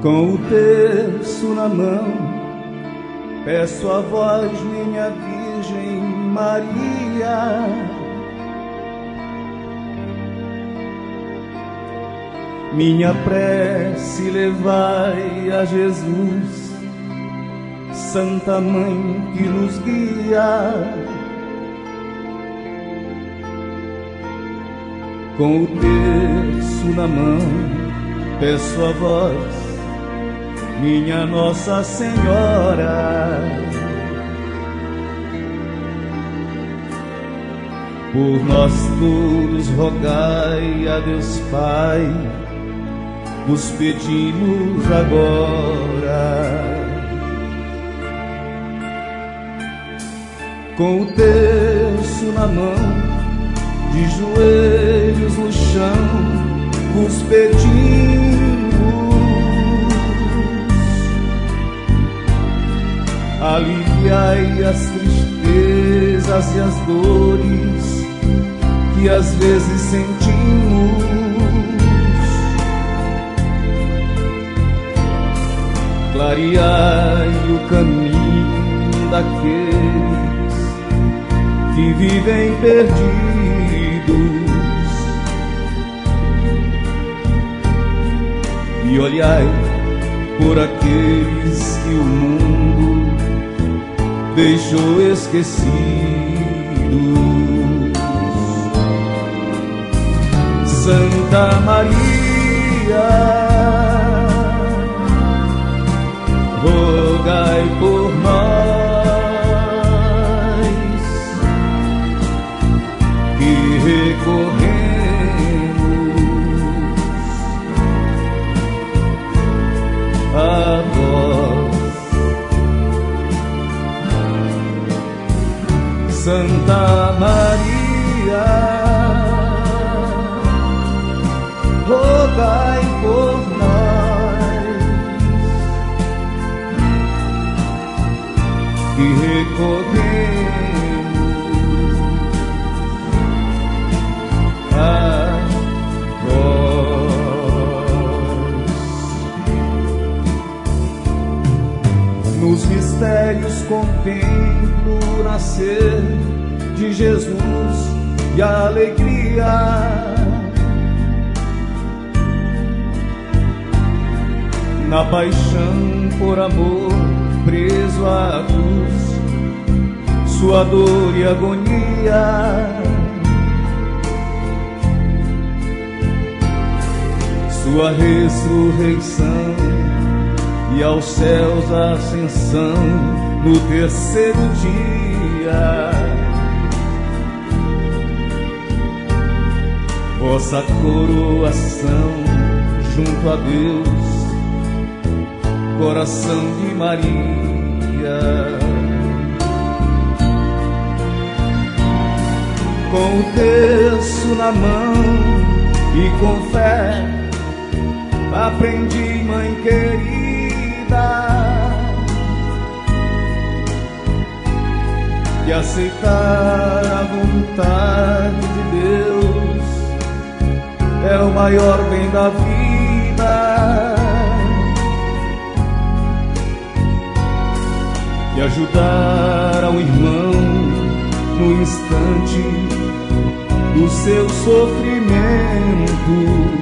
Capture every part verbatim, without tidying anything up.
Com o terço na mão, peço a vós, minha Virgem Maria, minha prece levai a Jesus, Santa Mãe que nos guia. Com o terço na mão, peço a vós, minha Nossa Senhora, por nós todos rogai a Deus Pai, vos pedimos agora. Com o terço na mão, de joelhos no chão, vos pedimos, aliviai as tristezas e as dores que às vezes sentimos. Clareai o caminho daqueles que vivem perdidos. E olhai por aqueles que o mundo deixou esquecidos. Santa Maria, rogai por nós que recorremos a vós. Santa Maria, rogai por nós que recorremos a vós. Nos mistérios contemplo o nascer de Jesus e a alegria. Na paixão por amor, preso à cruz, sua dor e agonia, sua ressurreição e aos céus a ascensão no terceiro dia. Vossa coroação junto a Deus, coração de Maria. Com o terço na mão e com fé, aprendi, mãe querida, que aceitar a vontade de Deus é o maior bem da vida. E ajudar ao irmão no instante do seu sofrimento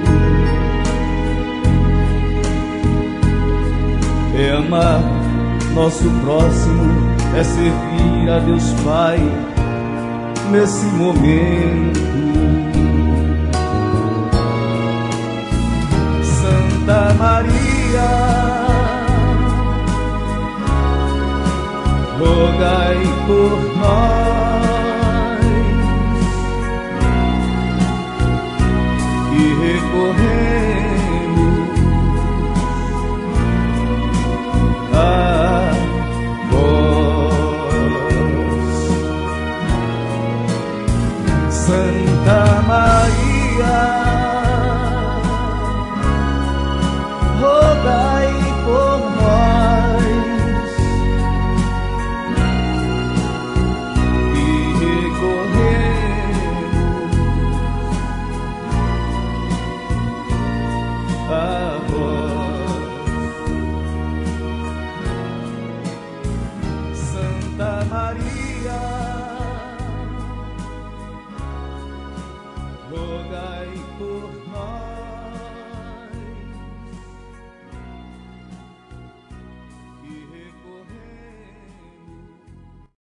é amar nosso próximo, é servir a Deus Pai nesse momento. Santa Maria, rogai por nós que recorremos a vós. Santa Maria, rogai por nós que recorremos por nós.